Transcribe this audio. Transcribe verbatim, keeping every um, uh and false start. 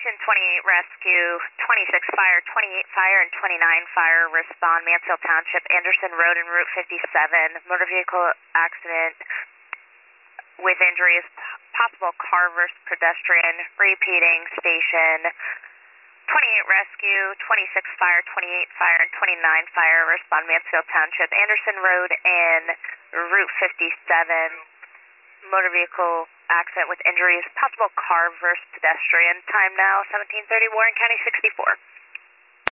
Station twenty-eight Rescue, twenty-six Fire, twenty-eight Fire, and twenty-nine Fire respond Mansfield Township, Anderson Road and Route fifty-seven. Motor vehicle accident with injuries, possible car versus pedestrian, repeating Station twenty-eight Rescue, twenty-six Fire, twenty-eight Fire, and twenty-nine Fire respond Mansfield Township, Anderson Road and Route fifty-seven. Motor vehicle accident with injuries, possible car versus pedestrian. Time now seventeen thirty, Warren County sixty-four.